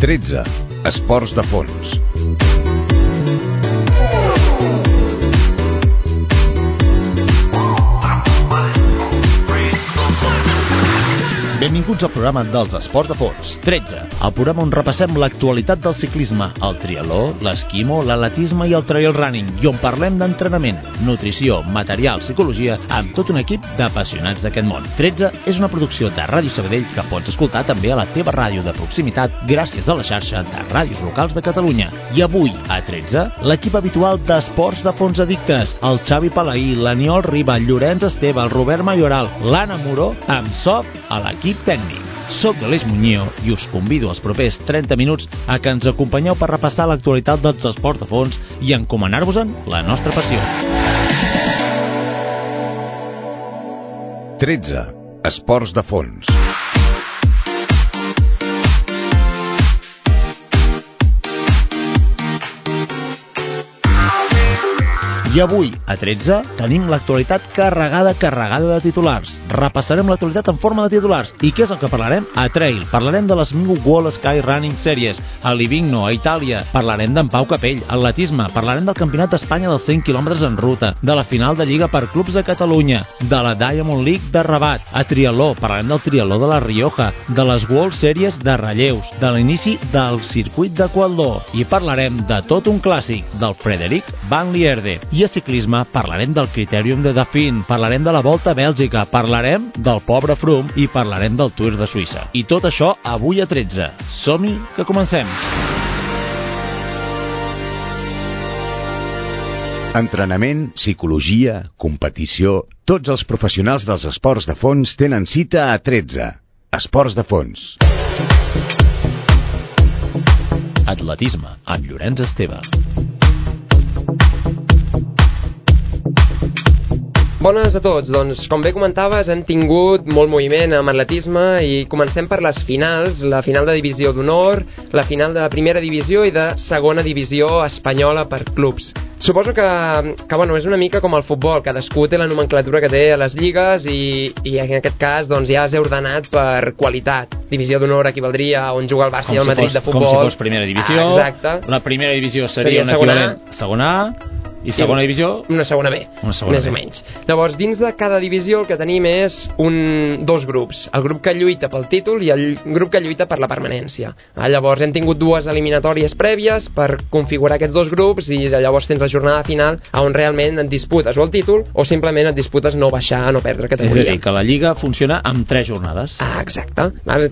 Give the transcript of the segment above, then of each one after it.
13. Esports de fons. Benvinguts al programa dels esports de fons. 13. El programa on repassem l'actualitat del ciclisme, el triatló, l'esquimo, l'atletisme i el trail running, i on parlem d'entrenament, nutrició, material, psicologia, amb tot un equip d'apassionats d'aquest món. 13 és una producció de Ràdio Sabadell que pots escoltar també a la teva ràdio de proximitat gràcies a la xarxa de ràdios locals de Catalunya. I avui, a 13, l'equip habitual d'esports de fons addictes, el Xavi Palaí, l'Aniol Riba, el Llorenç Esteve, el Robert Mayoral, l'Anna Moró, amb Soc a l'equip tècnic. Soc l'Aleix Muñoz i us convido als propers 30 minuts a que ens acompanyeu per repassar l'actualitat dels esports de fons i encomanar-vos-en la nostra passió. 13. Esports de fons. I avui, a 13, tenim l'actualitat carregada de titulars. Repassarem l'actualitat en forma de titulars. I què és el que parlarem? A trail. Parlarem de les New World Sky Running Series, a Livigno, a Itàlia. Parlarem d'en Pau Capell, atletisme. Parlarem del Campionat d'Espanya dels 100 km en ruta, de la final de Lliga per Clubs de Catalunya, de la Diamond League de Rabat. A triatló, parlarem del triatló de la Rioja, de les World Series de relleus, de l'inici del circuit de Qualdó. I parlarem de tot un clàssic, del Frederic Van Lierde. I a ciclisme parlarem del Critérium de Dauphiné, parlarem de la Volta a Bèlgica, parlarem del pobre Froome i parlarem del Tour de Suïssa. I tot això avui a 13. Som-hi, que comencem! Entrenament, psicologia, competició... Tots els professionals dels esports de fons tenen cita a 13. Esports de fons. Atletisme, amb Llorenç Esteve. Bones a tots, doncs com bé comentaves hem tingut molt moviment amb atletisme i comencem per les finals, la final de divisió d'honor, la final de primera divisió i de segona divisió espanyola per clubs. Suposo que bueno, és una mica com el futbol, cadascú té la nomenclatura que té a les lligues i en aquest cas doncs, ja s'ha ordenat per qualitat. Divisió d'honor equivaldria on juga el Barça i el Madrid de futbol. Com si fos primera divisió. Exacte. La primera divisió seria un equivalent segona A. I segona divisió? Una segona B, més o menys. Llavors, dins de cada divisió el que tenim és dos grups. El grup que lluita pel títol i el grup que lluita per la permanència. Llavors, hem tingut dues eliminatòries prèvies per configurar aquests dos grups i llavors tens la jornada final on realment et disputes o el títol o simplement et disputes no baixar, no perdre categoria. És a dir, que la Lliga funciona amb 3 jornades. Exacte.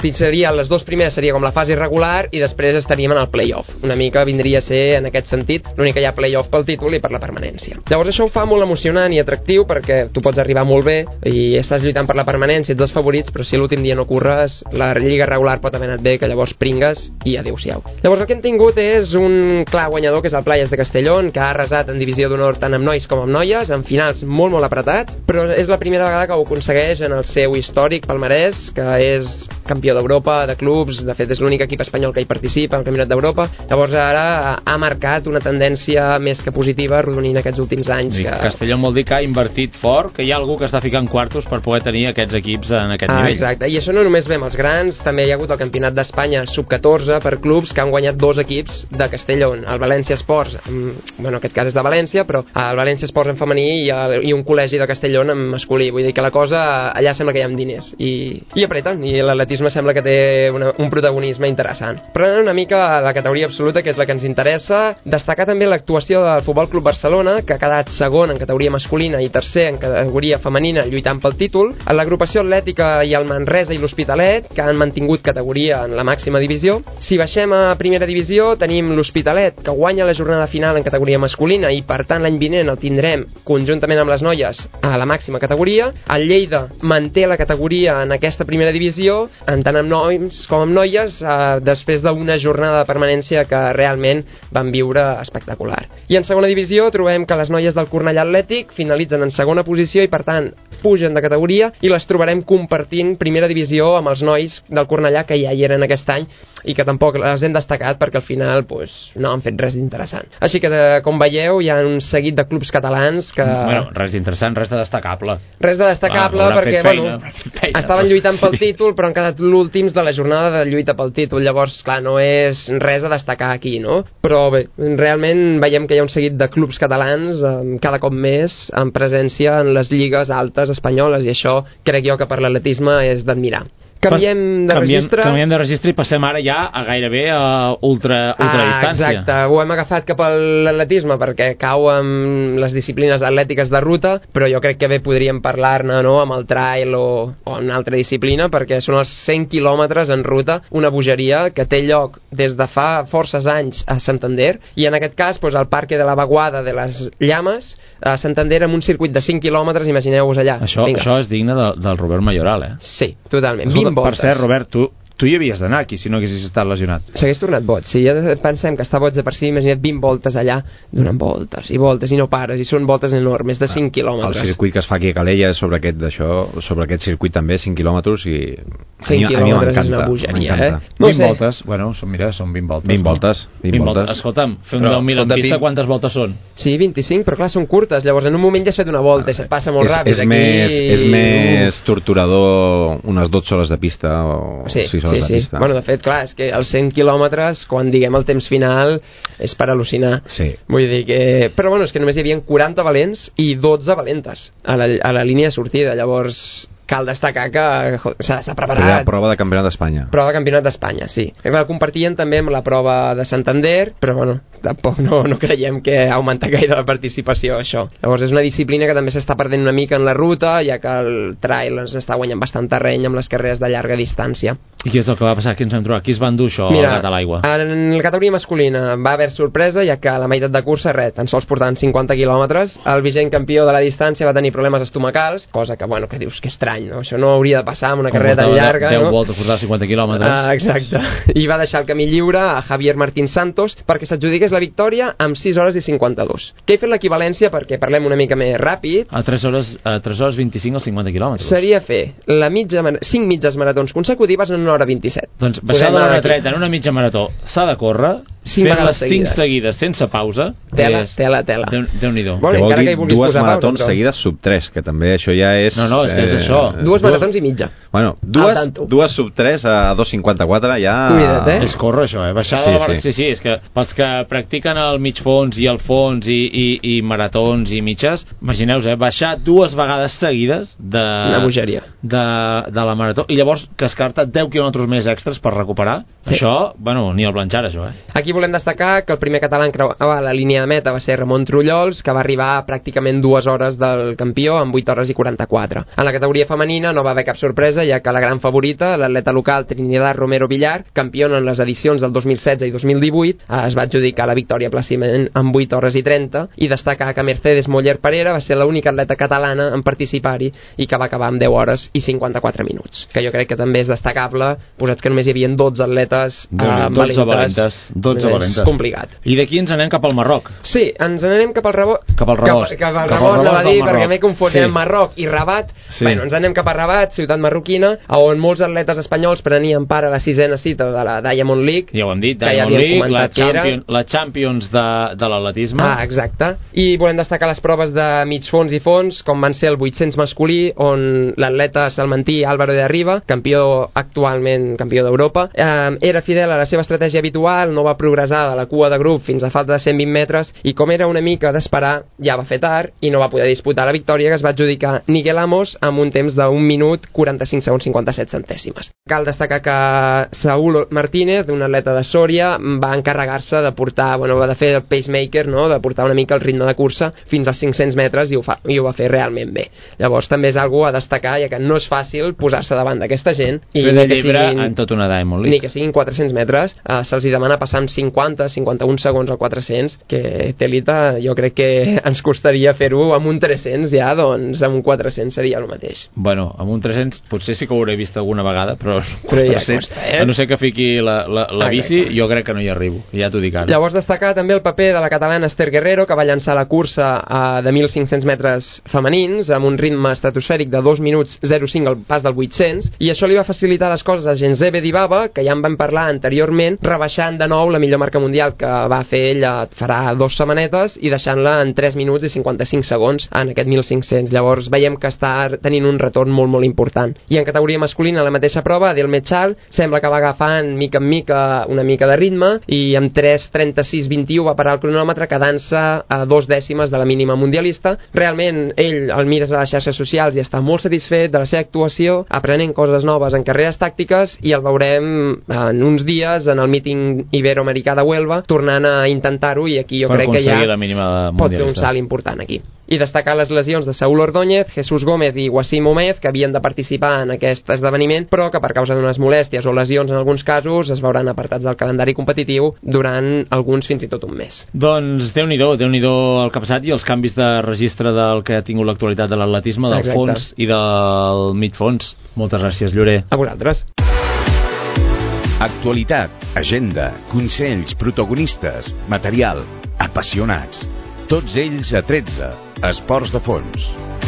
Les dues primeres seria com la fase regular i després estaríem en el play-off. Una mica vindria a ser, en aquest sentit, l'únic que hi ha play-off pel títol i per la permanència. Llavors això ho fa molt emocionant i atractiu perquè tu pots arribar molt bé i estàs lluitant per la permanència, ets dels favorits, però si l'últim dia no curres, la lliga regular pot haver anat bé, que llavors pringues i adéu-siau. Llavors el que hem tingut és un clar guanyador, que és el Playas de Castellón, que ha arrasat en divisió d'honor tant amb nois com amb noies, en finals molt apretats, però és la primera vegada que ho aconsegueix en el seu històric palmarès, que és campió d'Europa, de clubs, de fet és l'únic equip espanyol que hi participa al Campionat d'Europa. Llavors ara ha marcat una tendència més que positiva arrodonint aquests últims anys. Castellón vol dir que ha invertit fort, que hi ha algú que està ficant quartos per poder tenir aquests equips en aquest nivell. Exacte, i això no només ve amb els grans, també hi ha hagut el Campionat d'Espanya sub-14 per clubs que han guanyat 2 equips de Castellón, el València Esports, en aquest cas és de València, però el València Esports en femení i un col·legi de Castellón en masculí, vull dir que la cosa allà sembla que hi ha diners i apreten, i l'atletisme sembla que té un protagonisme interessant. Però una mica la categoria absoluta, que és la que ens interessa, destacar també l'actuació del Futbol Club Barcelona, que ha quedat segon en categoria masculina i tercer en categoria femenina lluitant pel títol, a l'agrupació atlètica i el Manresa i l'Hospitalet, que han mantingut categoria en la màxima divisió. Si baixem a primera divisió tenim l'Hospitalet, que guanya la jornada final en categoria masculina i per tant l'any vinent el tindrem conjuntament amb les noies a la màxima categoria. El Lleida manté la categoria en aquesta primera divisió, tant amb nois com amb noies, després d'una jornada de permanència que realment van viure espectacular. I en segona divisió trobem que les noies del Cornellà Atlètic finalitzen en segona posició i per tant pugen de categoria i les trobarem compartint primera divisió amb els nois del Cornellà que ja hi eren aquest any i que tampoc les hem destacat perquè al final pues, no han fet res d'interessant. Així que, com veieu, hi ha un seguit de clubs catalans que... Bueno, res d'interessant, res de destacable. Res de destacable perquè, estaven lluitant pel títol, però han quedat l'últims de la jornada de lluita pel títol. Llavors, clar, no és res a destacar aquí, no? Però bé, realment veiem que hi ha un seguit de clubs catalans cada cop més en presència en les lligues altes espanyoles, i això crec jo que per l'atletisme és d'admirar. Canviem de registre i passem ara ja a gairebé a ultradistància. Exacte, ho hem agafat cap a l'atletisme perquè cau amb les disciplines atlètiques de ruta, però jo crec que bé podríem parlar-ne, no?, amb el trail o en una altra disciplina, perquè són els 100 quilòmetres en ruta, una bogeria que té lloc des de fa forces anys a Santander, i en aquest cas pues, al Parque de la Vaguada de les Llames, a Santander, amb un circuit de 5 quilòmetres, imagineu-vos allà. Això és digne del Robert Mayoral, eh? Sí, totalment. Per cert, Robert, tu hi havies d'anar aquí si no haguessis estat lesionat. S'hagués tornat boig. Si ja pensem que està boig de per si, imagina't 20 voltes allà, donant voltes i voltes i no pares, i són voltes enormes de 5 quilòmetres. El circuit que es fa aquí a Calella sobre aquest circuit també, 5 quilòmetres, i 5 quilòmetres és una bogeria, eh? 20 voltes, bueno, són 20 voltes. 20 voltes. Escolta'm, fer un 10.000 en pista, quantes voltes són? Sí, 25, però clar, són curtes, llavors en un moment ja has fet una volta i se't passa molt ràpid. És més torturador unes 12 hores de pista o 6 hores de pista. Bueno, de fet, clar, és que els 100 quilòmetres, quan diguem el temps final, és per al·lucinar. Sí. Vull dir que... Però bueno, és que només hi havia 40 valents i 12 valentes a la línia de sortida, llavors... Cal destacar que s'ha d'estar preparat. Hi ha prova de campionat d'Espanya. Prova de campionat d'Espanya, sí. La compartien també amb la prova de Santander, però bueno, tampoc no creiem que ha augmentat gaire la participació, això. Llavors és una disciplina que també s'està perdent una mica en la ruta, ja que el trail ens està guanyant bastant terreny amb les carreres de llarga distància. I què és el que va passar? Qui ens vam trobar? Qui es va endur això, el gat a l'aigua? En la categoria masculina va haver sorpresa, ja que a la meitat de cursa, tan sols portant 50 quilòmetres, el vigent campió de la distància va tenir problemes estomacals, cosa que, bueno, que dius que estrany, no? Això no hauria de passar amb una carrera tan llarga, 10 no? voltes, portar 50 quilòmetres. Exacte. I va deixar el camí lliure a Javier Martín Santos perquè s'adjudiqués la victòria amb 6 hores i 52. Que he fet l'equivalència, perquè parlem una mica més ràpid. A 3 hores 25 als 50 quilòmetres. Seria fer 5 mitges maratons consecutives en 1 hora 27. Doncs baixar de l'hora 30 en una mitja marató s'ha de córrer, fer-les 5 seguides sense pausa. Tela. Déu-n'hi-do. Bueno, vol dir dues maratons seguides sub 3, que també això ja és... No, és que és això. Dues maratons i mitja. Bueno, dues sub 3 a 2.54 ja... Cuida't, És córrer això, baixar de la barra... Sí, és que pels que practiquen el mig fons i el fons i maratons i mitges, imagineu-vos, baixar 2 vegades seguides de... Una bogeria. De la marató, i llavors que es carta 10 quilòmetres més extras per recuperar. Sí. Això, bueno, ni el Blanchard, això, Aquí volem destacar que el primer català en creuar la línia de meta va ser Ramon Trullols, que va arribar a pràcticament 2 hores del campió amb 8 hores i 44. En la categoria femenina no va haver cap sorpresa, ja que la gran favorita, l'atleta local Trinidad Romero Villar, campiona en les edicions del 2016 i 2018, es va adjudicar la victòria plàcidament amb 8 hores i 30, i destacar que Mercedes Moller Parera va ser l'única atleta catalana en participar-hi i que va acabar amb 10 hores i 54 minuts, que jo crec que també és destacable, posats que només hi havia 12 atletes 12 valentes. És complicat. I d'aquí ens anem cap al Marroc. Sí, ens anem cap al Rabot. Cap al Rabot, anava a dir, perquè m'he confós amb Marroc i Rabat. Sí. Bueno, ens anem cap a Rabat, ciutat marroquina, on molts atletes espanyols prenien part a la 6a cita de la Diamond League. Ja ho hem dit, Diamond League, la Champions de l'atletisme. Exacte. I volem destacar les proves de mig fons i fons, com van ser el 800 masculí, on l'atleta salmantí Álvaro de Arriba, actualment campió d'Europa, era fidel a la seva estratègia habitual, no va progressar de la cua de grup fins a falta de 120 metres, i com era una mica d'esperar, ja va fer tard i no va poder disputar la victòria, que es va adjudicar Miguel Amos amb un temps d'1 minut 45 segons 57 centèsimes. Cal destacar que Saúl Martínez, un atleta de Sòria, va encarregar-se de portar, va de fer el pacemaker, no? De portar una mica el ritme de cursa fins als 500 metres, i ho va fer realment bé. Llavors també és algú a destacar, ja que no és fàcil posar-se davant d'aquesta gent, i en tota una Diamond League. Ni que siguin 400 metres, se'ls demana passar amb 50-51 segons al 400, que Telita jo crec que ens costaria fer-ho amb un 300 ja, doncs amb un 400 seria el mateix. Bueno, amb un 300 potser sí que ho hauré vist alguna vegada, però ja costa, a no ser que fiqui la bici, jo crec que no hi arribo, ja t'ho dic ara. Llavors destacar també el paper de la catalana Esther Guerrero, que va llançar la cursa de 1.500 metres femenins amb un ritme estratosfèric de 2 minuts 0,5 al pas del 800, i això li va facilitar les coses a Genzebe Dibaba, que ja en vam parlar anteriorment, rebaixant de nou la millor marca mundial que va fer ella farà 2 setmanetes i deixant-la en 3 minuts i 55 segons en aquest 1.500. Llavors veiem que està tenint un retorn molt, molt important. I en categoria masculina, la mateixa prova, Adel Mechal sembla que va agafant mica en mica una mica de ritme i amb 3:36:21 va parar el cronòmetre, quedant-se a 2 dècimes de la mínima mundialista. Realment, ell el mires a les xarxes socials i està molt satisfet de la seva actuació, aprenent coses noves en carreres tàctiques, i el veurem en uns dies en el míting iberoamericà de Huelva tornant a intentar-ho, i aquí jo crec que ja pot fer un salt important aquí. I destacar les lesions de Saúl Ordóñez, Jesús Gómez i Wassim Omez, que havien de participar en aquest esdeveniment, però que per causa d'unes molèsties o lesions en alguns casos es veuran apartats del calendari competitiu durant alguns fins i tot un mes. Doncs Déu-n'hi-do el que ha passat i els canvis de registre del que ha tingut l'actualitat de l'atletisme, del fons i del mig fons. Moltes gràcies, Llorer. A vosaltres. Actualitat, agenda, consells, protagonistes, material, apassionats. Tots ells a 13. Esports de fons.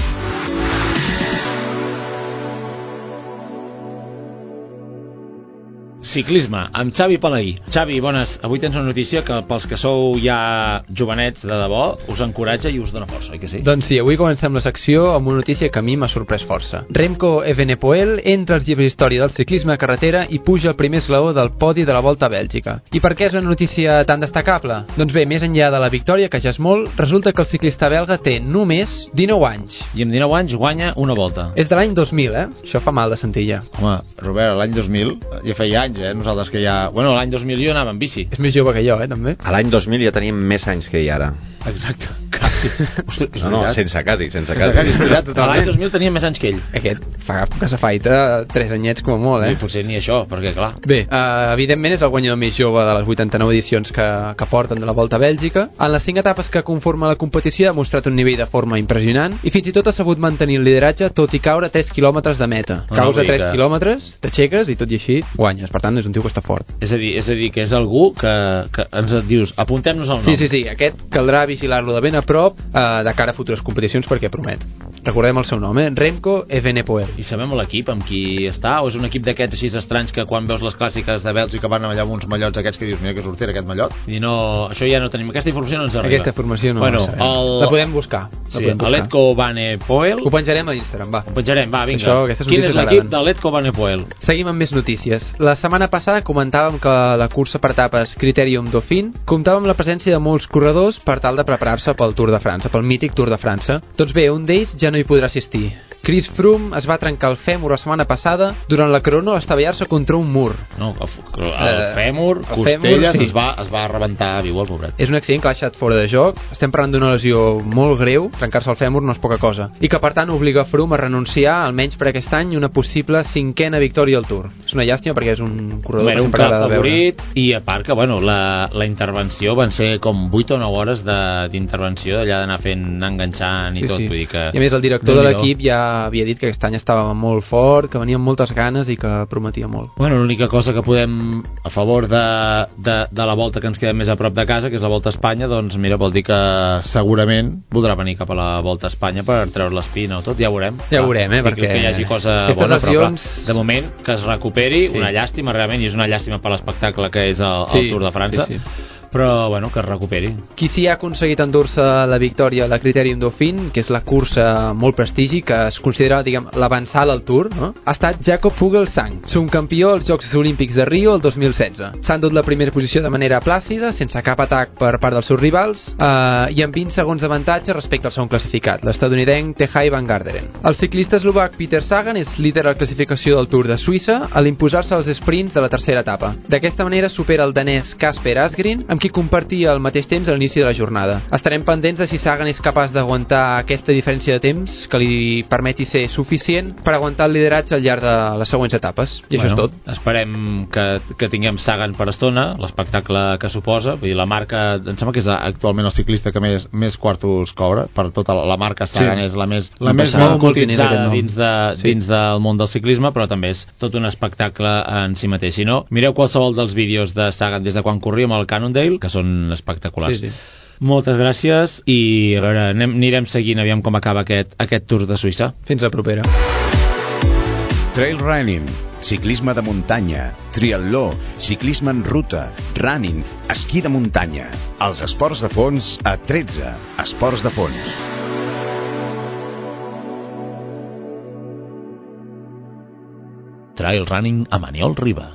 Ciclisme, amb Xavi Palaí. Xavi, bones. Avui tens una notícia que pels que sou ja jovenets de debò us encoratja i us dona força, oi que sí? Doncs sí, avui comencem la secció amb una notícia que a mi m'ha sorprès força. Remco Evenepoel entra als llibres d'història del ciclisme a carretera i puja al primer esglaó del podi de la Volta a Bèlgica. I per què és una notícia tan destacable? Doncs bé, més enllà de la victòria, que ja és molt, resulta que el ciclista belga té només 19 anys. I amb 19 anys guanya una volta. És de l'any 2000, Això fa mal de sentir ja. Home, Robert, l'any 2000 ja feia anys, nosaltres que ja... Bueno, l'any 2000 jo anava en bici. És més jove que jo, també. A l'any 2000 ja teníem més anys que ara. Exacte, quasi. Ostres, no, sense quasi. És veritat, l'any 2000 teníem més anys que ell. Aquest fa que s'afaita 3 anyets com a molt, I potser ni això, perquè clar. Bé, evidentment és el guanyador més jove de les 89 edicions que porten de la Volta a Bèlgica. En les 5 etapes que conformen la competició ha demostrat un nivell de forma impressionant i fins i tot ha sabut mantenir el lideratge tot i caure 3 quilòmetres de meta. Caus a 3 quilòmetres, t'aixeques i tot i així guanyes. Per tant, és un tio que està fort. És a dir que és algú que ens dius, apuntem-nos el nom. Sí, aquest caldrà vigilar-lo de ben a prop de cara a futures competicions perquè promet. Recordem el seu nom, Remco Evenepoel. I sabem l'equip amb qui està? O és un equip d'aquests així estranys que quan veus les clàssiques de Bèlgica van allà amb uns mallots aquests que dius, mira que sortera aquest mallot? I no, això ja no tenim, aquesta informació no ens arriba. Aquesta informació no la podem buscar. Sí, Letco Evenepoel. Ho penjarem a Instagram, va. Ho penjarem, va, vinga. Quin és l'equip de Letco Evenepoel? Seguim amb més notícies. La setmana passada comentàvem que la cursa per etapes Critérium Dauphiné comptava amb la presència de molts corredors per tal de preparar-se pel Tour de França, pel mític Tour de França. Doncs bé, un d'ells ja no hi podrà assistir. Chris Froome es va trencar el fèmur la setmana passada durant la crono a l'estavellar-se contra un mur. No, el fèmur, costelles, sí. es va rebentar viu el pobret. És un accident que l'ha deixat fora de joc. Estem parlant d'una lesió molt greu. Trencar-se el fèmur no és poca cosa. I que per tant obliga Froome a renunciar, almenys per aquest any, una possible 5a victòria al Tour. És una llàstima perquè és un corredor que sempre agrada de veure. I a part que, la intervenció van ser com 8 o 9 hores d'intervenció, d'allà d'anar enganxant i tot. Sí. Vull dir que... I a més el director de l'equip ja havia dit que aquest any estava molt fort, que venia amb moltes ganes i que prometia molt. Bueno, l'única cosa que podem a favor de la volta que ens queda més a prop de casa, que és la Volta a Espanya, doncs mira, vol dir que segurament voldrà venir cap a la Volta a Espanya per treure l'espina o tot, ja ho veurem. Ja ho veurem, perquè... Que hi hagi cosa bona, però de moment que es recuperi, una llàstima realment, i és una llàstima per l'espectacle que és el Tour de França. Sí. Però, que es recuperi. Qui sí ha aconseguit endur-se la victòria a la Critérium Dauphiné, que és la cursa molt prestigi, que es considera, l'avançada al Tour, no? Ha estat Jakob Fuglsang, subcampió als Jocs Olímpics de Rio el 2016. S'ha endut la primera posició de manera plàcida, sense cap atac per part dels seus rivals, i amb 20 segons d'avantatge respecte al segon classificat, l'estadounidenc Tejay Van Garderen. El ciclista eslovac Peter Sagan és líder a la classificació del Tour de Suïssa a l'imposar-se als sprints de la tercera etapa. D'aquesta manera supera el danès Kasper Asgreen, amb qui compartia el mateix temps a l'inici de la jornada. Estarem pendents de si Sagan és capaç d'aguantar aquesta diferència de temps que li permeti ser suficient per aguantar el lideratge al llarg de les següents etapes. I això és tot. Esperem que tinguem Sagan per estona, l'espectacle que suposa. Vull dir, la marca, em sembla que és actualment el ciclista que més quartos cobra. Per tota la marca Sagan és la més cotitzada dins del món del ciclisme, però també és tot un espectacle en si mateix. Si no, mireu qualsevol dels vídeos de Sagan des de quan corria amb el Cannondale, que són espectaculars. Sí. Moltes gràcies i a veure, anirem seguint aviam com acaba aquest Tour de Suïssa. Fins la propera. Trail running, ciclisme de muntanya, triatló, ciclisme en ruta, running, esquí de muntanya. Els esports de fons a 13 Esports de Fons. Trail running a Maniol Riba.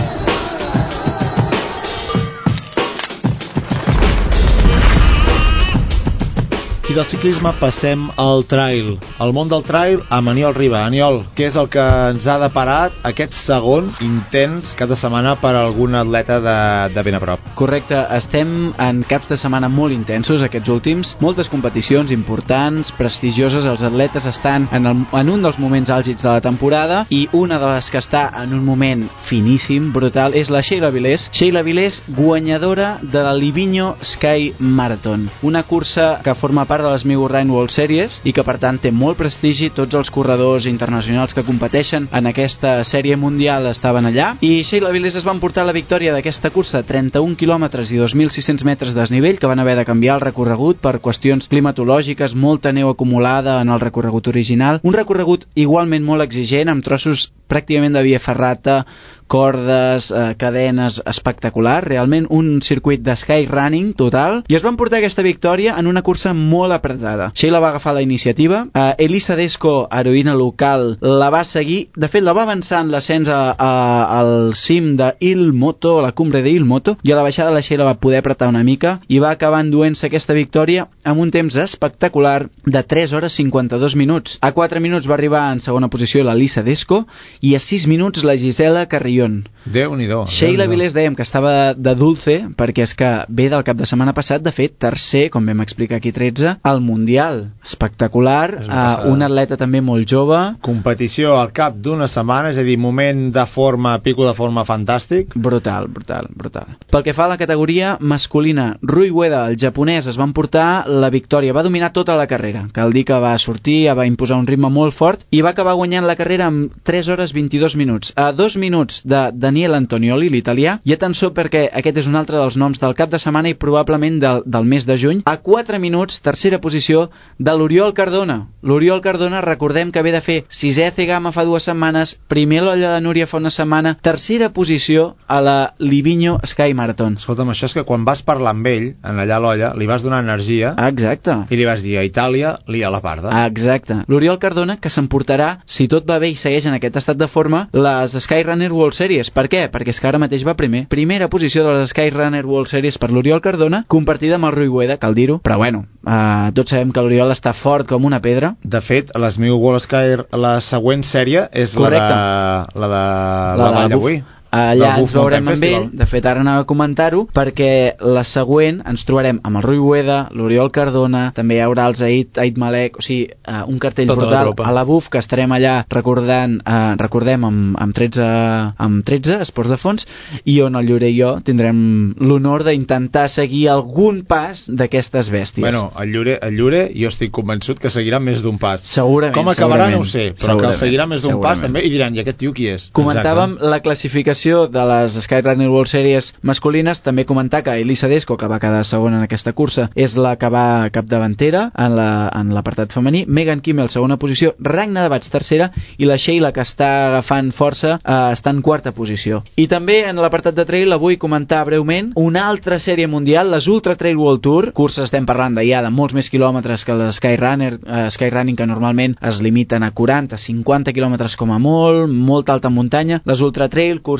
I del ciclisme passem al trail. El món del trail a Aniol Riba. Aniol, què és el que ens ha deparat aquest segon intens cap de setmana per a algun atleta de ben a prop? Correcte, estem en caps de setmana molt intensos aquests últims, moltes competicions importants, prestigioses, els atletes estan en un dels moments àlgids de la temporada i una de les que està en un moment finíssim, brutal, és la Sheila Vilés. Sheila Vilés, guanyadora de la Livigno Sky Marathon, una cursa que forma part de les Migo Run World Series i que per tant té molt prestigi. Tots els corredors internacionals que competeixen en aquesta sèrie mundial estaven allà i Sheila Vilés es va emportar la victòria d'aquesta cursa, 31 quilòmetres i 2.600 metres de desnivell, que van haver de canviar el recorregut per qüestions climatològiques, molta neu acumulada en el recorregut original, un recorregut igualment molt exigent amb trossos pràcticament de via ferrata, cordes, cadenes, espectacular, realment un circuit de skyrunning total, i es van portar aquesta victòria en una cursa molt apretada. Sheila va agafar la iniciativa, Elisa Desco, heroïna local, la va seguir, de fet la va avançar en l'ascens al cim de Il Moto, a la cumbre de Il Moto, i a la baixada la Sheila va poder apretar una mica i va acabar enduent-se aquesta victòria amb un temps espectacular de 3 hores 52 minuts. A 4 minuts va arribar en segona posició la Elisa Desco i a 6 minuts la Gisela Carrió. Déu-n'hi-do. Sheila Vilés dèiem que estava de dulce perquè és que ve del cap de setmana passat, de fet, tercer, com vam explicar aquí 13, al Mundial. Espectacular, un atleta també molt jove. Competició al cap d'una setmana, és a dir, moment de forma, pico de forma fantàstic. Brutal. Pel que fa a la categoria masculina, Rui Ueda, el japonès, es va emportar la victòria, va dominar tota la carrera. Cal dir que va sortir, va imposar un ritme molt fort i va acabar guanyant la carrera amb 3 hores 22 minuts. A 2 minuts de Daniel Antonioli, l'italià, i atenció perquè aquest és un altre dels noms del cap de setmana i probablement del mes de juny. A 4 minuts, tercera posició de l'Oriol Cardona. L'Oriol Cardona, recordem que ve de fer 6è Cegama fa 2 setmanes, primer l'Olla de Núria fa una setmana, tercera posició a la Livigno Sky Marathon. Escolta'm, això és que quan vas parlar amb ell, en allà a l'Olla, li vas donar energia. Exacte. I li vas dir, a Itàlia, lia la parda. Exacte. L'Oriol Cardona, que s'emportarà, si tot va bé i segueix en aquest estat de forma, les Skyrunner World Series. Per què? Perquè és que ara mateix va primer. Primera posició de les Skyrunner World Series per l'Oriol Cardona, compartida amb el Rui Ueda, cal dir-ho. Però bueno, tots sabem que l'Oriol està fort com una pedra. De fet, les Miu World Sky, la següent sèrie és la de la Vall d'avui. Allà ens veurem amb ell, de fet ara anava a comentar-ho, perquè la següent ens trobarem amb el Rui Ueda, l'Oriol Cardona, també hi haurà el Zaid Ait Malek, o sigui, un cartell tota brutal a la BUF, que estarem allà recordem amb 13 esports de fons, i on el Llorer i jo tindrem l'honor d'intentar seguir algun pas d'aquestes bèsties. Bueno, el Llorer jo estic convençut que seguirà més d'un pas. Segurament. Com acabarà no ho sé, però que el seguirà més d'un pas també, i diran, i aquest tio qui és? Comentàvem la classificació de les Skyrunner World Series masculines, també comentar que Elisa Desco, que va quedar segona en aquesta cursa, és la que va capdavantera en l'apartat femení, Megan Kimmel segona posició, Ragna de Bats tercera i la Sheila, que està agafant força, està en quarta posició. I també en l'apartat de trail avui comentar breument una altra sèrie mundial, les Ultra Trail World Tour, curses estem parlant de molts més quilòmetres que les Skyrunning, que normalment es limiten a 40-50 quilòmetres com a molt, molta alta muntanya. Les Ultra Trail, curses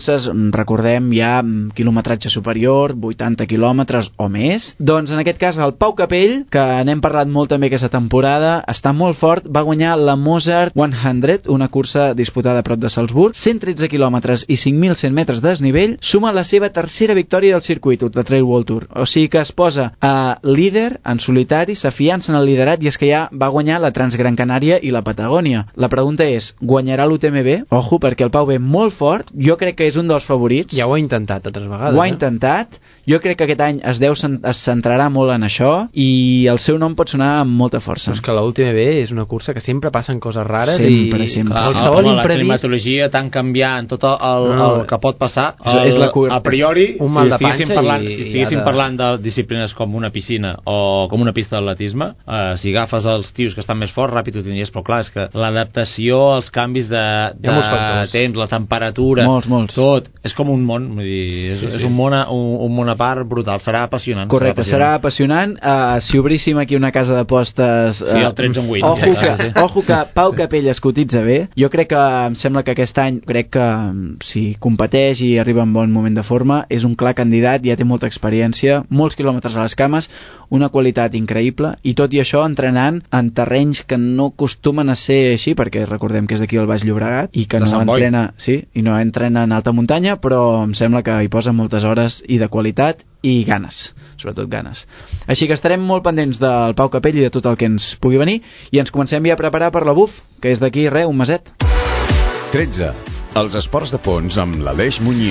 curses, recordem, hi ha quilometratge superior, 80 quilòmetres o més. Doncs en aquest cas el Pau Capell, que n'hem parlat molt també aquesta temporada, està molt fort, va guanyar la Mozart 100, una cursa disputada a prop de Salzburg, 113 quilòmetres i 5.100 metres de desnivell, suma la seva tercera victòria del circuit de Trail World Tour. O sigui que es posa a líder en solitari, s'afiança en el liderat, i és que ja va guanyar la Transgran Canària i la Patagònia. La pregunta és, guanyarà l'UTMB? Ojo, perquè el Pau ve molt fort, jo crec que és un dels favorits. Ja ho ha intentat altres vegades. Ho ha intentat, jo crec que aquest any es centrarà molt en això i el seu nom pot sonar amb molta força. Però és que la UTMB és una cursa que sempre passen coses rares sempre. La climatologia tan canviant, tot el que pot passar, a priori, si estiguéssim parlant de disciplines com una piscina o com una pista d'atletisme, si agafes els tios que estan més forts, ràpid ho tindries, però clar, és que l'adaptació als canvis de temps, la temperatura, tot, és com un món, vull dir, és un món a part brutal, serà apassionant. Correcte, serà apassionant. Si obríssim aquí una casa d'apostes... Sí, el 13 en win. Ojo que Pau Capell es cotitza bé. Jo crec que, em sembla que aquest any, si competeix i arriba en bon moment de forma, és un clar candidat, ja té molta experiència, molts quilòmetres a les cames, una qualitat increïble, i tot i això entrenant en terrenys que no acostumen a ser així, perquè recordem que és d'aquí al Baix Llobregat i que no entrena en alta muntanya, però em sembla que hi posa moltes hores i de qualitat i ganes, sobretot ganes. Així que estarem molt pendents del Pau Capell i de tot el que ens pugui venir, i ens comencem ja a preparar per la BUF, que és d'aquí, un meset. 13. Els esports de fons amb l'Aleix Muñiz.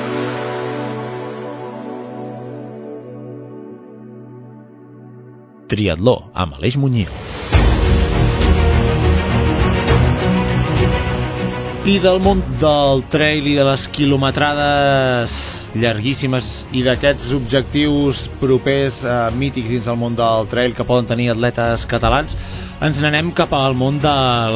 Triatló amb Aleix Muñiz. I del món del trail i de les quilometrades llarguíssimes i d'aquests objectius propers mítics dins el món del trail que poden tenir atletes catalans, ens n'anem cap al món de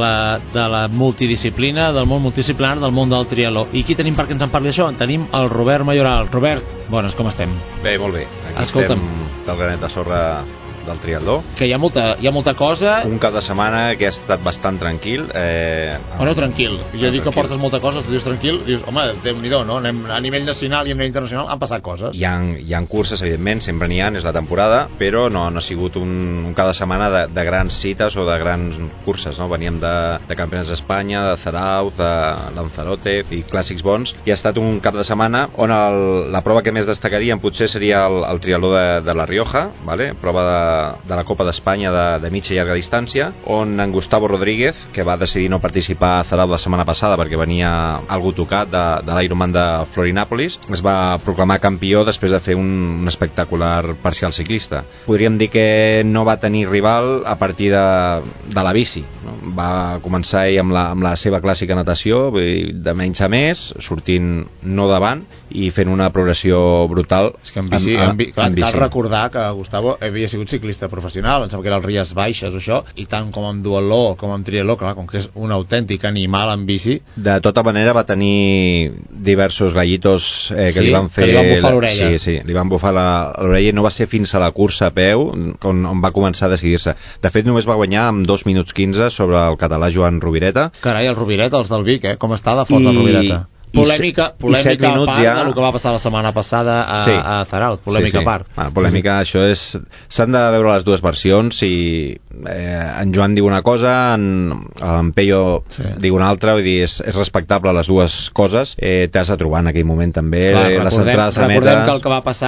la multidisciplina, del món multidisciplinar, del món del triatló. I qui tenim perquè ens en parli d'això? Tenim el Robert Mayoral. Robert, bones, com estem? Bé, molt bé. Aquí escolta'm, estem del granet de sorra del triatló. Que hi ha molta cosa. Un cap de setmana que ha estat bastant tranquil. No, tranquil. Jo dic que portes molta cosa, tu dius tranquil, dius, home, Déu-n'hi-do, no? A nivell nacional i a nivell internacional han passat coses. Hi ha curses, evidentment, sempre n'hi ha, és la temporada, però no ha sigut un cap de setmana de grans cites o de grans curses, no? Veníem de campionats d'Espanya, de Zarauz, de Lanzarote i clàssics bons, i ha estat un cap de setmana on la prova que més destacaríem potser seria el triatló de La Rioja, vale? Prova de la Copa d'Espanya de mitja i llarga distància, on en Gustavo Rodríguez, que va decidir no participar a Zarauz la setmana passada perquè venia algú tocat de l'Ironman de Florianópolis, es va proclamar campió després de fer un espectacular parcial ciclista. Podríem dir que no va tenir rival a partir de la bici, no? Va començar ell amb la seva clàssica natació, de menys a més, sortint no davant i fent una progressió brutal. És que en bici, cal recordar que Gustavo havia sigut ciclista professional, em sembla que era el Ries Baixes o això, i tant com amb duatló com amb triatló, clar, com que és un autèntic animal en bici. De tota manera va tenir diversos gallitos que li van fer... Que li van bufar l'orella. Sí, li van bufar l'orella, i no va ser fins a la cursa a peu on va començar a decidir-se. De fet, només va guanyar amb 2 minuts 15 sobre el català Joan Rovireta. Carai, el Rovireta, els del Vic, com està de fort el Rovireta. Polèmica a part del que va passar la setmana passada a Zarauz, polèmica a part. Polèmica, això és... S'han de veure les dues versions, i en Joan diu una cosa, en Peyo diu una altra, vull dir, és respectable les dues coses. T'has de trobar en aquell moment també. Recordem que el que va passar,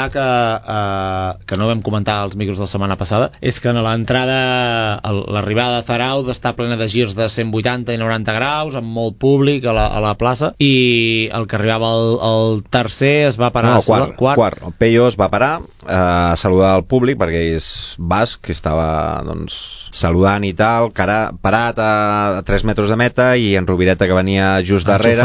que no vam comentar als micros de la setmana passada, és que en l'entrada, l'arribada de Zarauz està plena de girs de 180 i 90 graus, amb molt públic a la plaça, i el que arribava el tercer es va parar, quart. El Peyo es va parar a saludar al públic perquè és basc, que estava saludant i tal, parat a 3 metres de meta, i en Rovireta, que venia just darrere,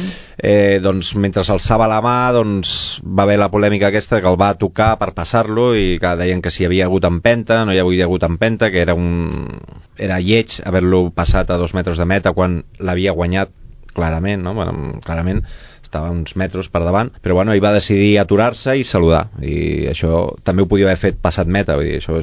mentre s'alçava la mà, va haver la polèmica aquesta que el va tocar per passar-lo, i que deien que si hi havia hagut empenta, no hi havia hagut empenta, que era lleig haver-lo passat a 2 metres de meta quan l'havia guanyat clarament, no? Clarament estava uns metres per davant, però ell va decidir aturar-se i saludar, i això també ho podia haver fet passat meta, vull dir, això és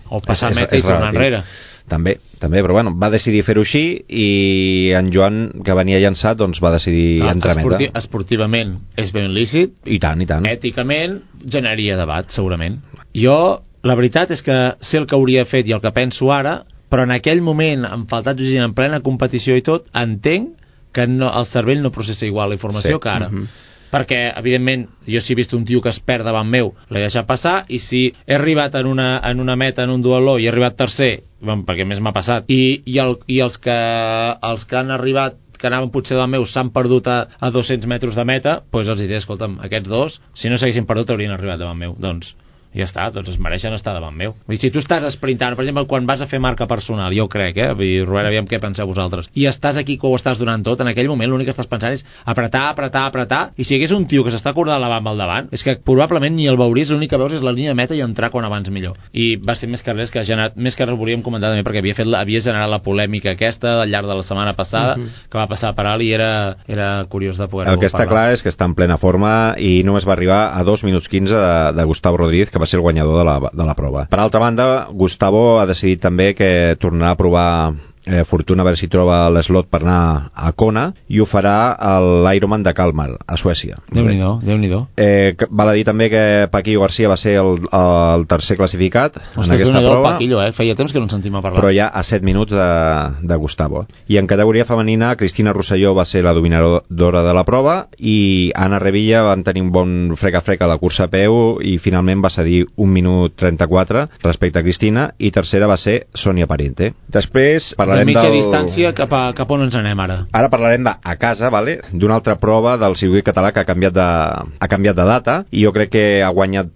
O passar meta i tornar enrere. També, però bueno, va decidir fer-ho així i en Joan, que venia llançat, doncs va decidir entrar a meta. Esportivament és ben lícit. I tant. Èticament generaria debat, segurament. Jo, la veritat és que sé el que hauria fet i el que penso ara, però en aquell moment, amb faltat d'oxigen, en plena competició i tot, entenc que no, el cervell no processa igual la informació que ara. Perquè, evidentment, jo si he vist un tio que es perd davant meu, l'he deixat passar, i si he arribat en una meta, en un dueló, i he arribat tercer, perquè més m'ha passat, i els que han arribat, que anaven potser davant meu, s'han perdut a 200 metres de meta, doncs els diré, escolta'm, aquests dos, si no s'haguessin perdut, haurien arribat davant meu. Doncs ja està, doncs es mereixen estar davant meu. I si tu estàs esprintant, per exemple, quan vas a fer marca personal, jo crec, i Robert, aviam què penseu vosaltres, i estàs aquí que ho estàs donant tot, en aquell moment l'únic que estàs pensant és apretar, i si hi hagués un tio que s'està acordant la bamba al davant, és que probablement ni el veuries, l'únic que veus és la línia de meta i entrar quan abans millor. I va ser més que res que ha generat, més que res volíem comentar també, perquè havia generat la polèmica aquesta al llarg de la setmana passada, que va passar per alt i era curiós de poder-ho parlar. El que està clar és que està en plena forma i només va arribar a 2 minuts 15 de Gustavo Rodríguez, que va ser el guanyador de la prova. Per altra banda, Gustavo ha decidit també que tornarà a provar Fortuna, a veure si troba l'eslot per anar a Kona, i ho farà a l'Ironman de Kalmar, a Suècia. Déu-n'hi-do. Val a dir també que Paquillo García va ser el tercer classificat en aquesta prova. Paquillo, feia temps que no en sentim a parlar. Però ja a 7 minuts de Gustavo. I en categoria femenina, Cristina Rosselló va ser la dominadora de la prova i Anna Revilla van tenir un bon frec a la cursa a peu i finalment va cedir 1 minut 34 respecte a Cristina, i tercera va ser Sònia Pariente. Després de mitja distància cap on ens anem ara? Ara parlarem a casa, vale? D'una altra prova del circuit català que ha canviat de data, i jo crec que ha guanyat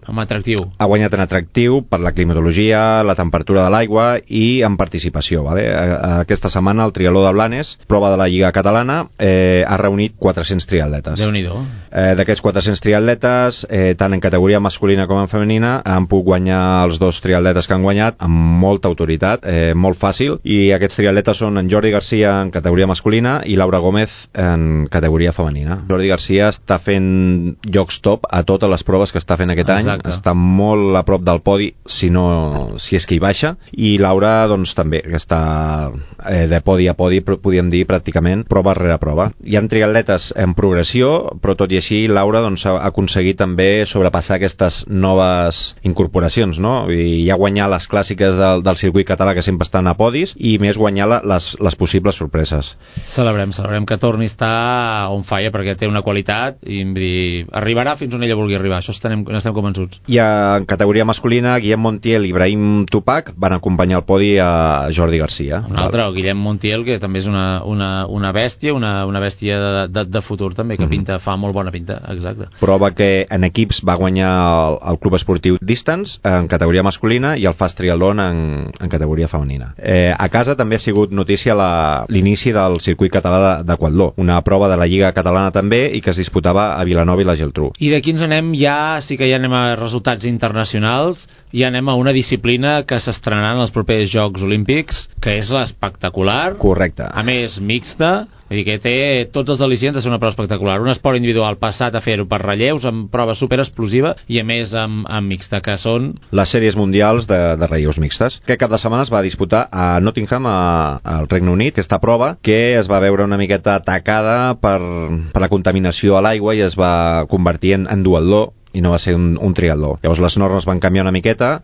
en atractiu per la climatologia, la temperatura de l'aigua i en participació, vale? Aquesta setmana el triatló de Blanes, prova de la Lliga Catalana, ha reunit 400 triatletes. Déu-n'hi-do. D'aquests 400 triatletes, tant en categoria masculina com en femenina, han pogut guanyar els dos triatletes que han guanyat amb molta autoritat, molt fàcil, i aquests triatletes són en Jordi Garcia en categoria masculina i Laura Gómez en categoria femenina. Jordi Garcia està fent llocs top a totes les proves que està fent aquest any. Està molt a prop del podi, si és que hi baixa, i Laura doncs també, que està de podi a podi, podríem dir pràcticament prova rere prova. Hi ha triatletes en progressió, però tot i així Laura doncs, ha aconseguit també sobrepassar aquestes noves incorporacions, no? I ja guanyar les clàssiques del circuit català, que sempre estan a podis, i més guanyar les possibles sorpreses. Celebrem que torni a estar on fire, perquè té una qualitat i arribarà fins on ella vulgui arribar, això estem convençuts. I en categoria masculina, Guillem Montiel i Ibrahim Tupac van acompanyar el podi a Jordi Garcia. Un altre, el Guillem Montiel, que també és una bèstia, una bèstia de futur també, que fa molt bona pinta, exacte. Prova que en equips va guanyar el Club Esportiu Distance en categoria masculina i el Fast Triathlon en categoria femenina. A casa també ha sigut notícia l'inici del circuit català de Quatló, una prova de la Lliga Catalana també, i que es disputava a Vilanova i la Geltrú. I d'aquí ens anem sí que ja anem a resultats internacionals, i anem a una disciplina que s'estrenarà en els propers Jocs Olímpics, que és l'espectacular. Correcte. A més, mixta, vull dir que té tots els al·licients de ser una prova espectacular. Un esport individual passat a fer-ho per relleus, amb prova superexplosiva, i a més amb mixta, que són les sèries mundials de relleus mixtes. Aquest cap de setmana es va disputar a Nottingham, al Regne Unit, aquesta prova, que es va veure una miqueta atacada per la contaminació a l'aigua i es va convertir en duatló, i no va ser un triatló. Llavors les normes van canviar una miqueta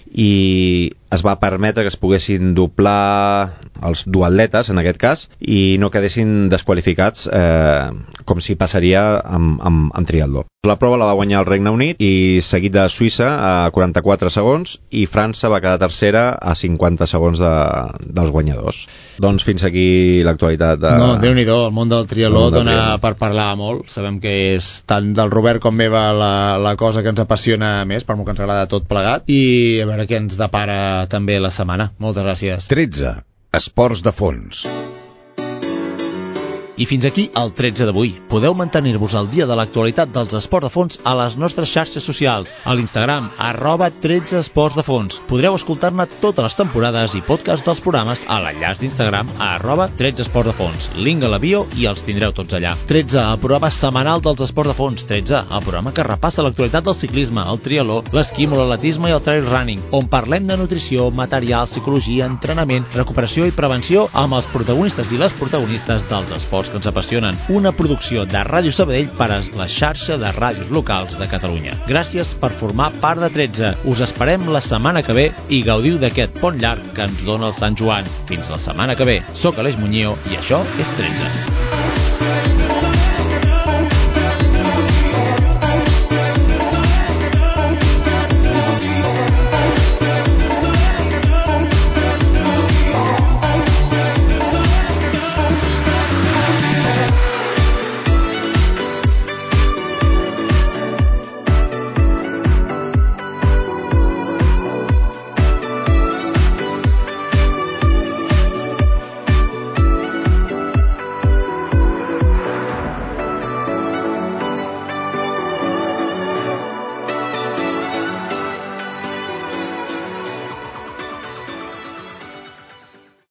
i es va permetre que es poguessin doblar els duatletes, en aquest cas, i no quedessin desqualificats com si passaria amb triatló. La prova la va guanyar el Regne Unit, i seguit de Suïssa a 44 segons, i França va quedar tercera a 50 segons dels guanyadors. Doncs fins aquí l'actualitat No, Déu-n'hi-do, el món del triatló dona per parlar molt. Sabem que és tant del Robert com meva la cosa que ens apassiona més, per molt que ens agrada tot plegat, i a veure què ens depara també la setmana. Moltes gràcies. 13. Esports de fons. I fins aquí el 13 d'avui. Podeu mantenir-vos al dia de l'actualitat dels esports de fons a les nostres xarxes socials, a l'Instagram, @13esportsdefons. Podreu escoltar-ne totes les temporades i podcast dels programes a l'enllaç d'Instagram @13esportsdefons. Link a la bio i els tindreu tots allà. 13, el programa setmanal dels esports de fons. 13, el programa que repassa l'actualitat del ciclisme, el triatló, l'esquí, l'atletisme i el trail running, on parlem de nutrició, material, psicologia, entrenament, recuperació i prevenció amb els protagonistes i les protagonistes dels esports que ens apassionen. Una producció de Ràdio Sabadell per a la xarxa de ràdios locals de Catalunya. Gràcies per formar part de 13. Us esperem la setmana que ve i gaudiu d'aquest pont llarg que ens dona el Sant Joan. Fins la setmana que ve. Soc Aleix Muñoz i això és 13.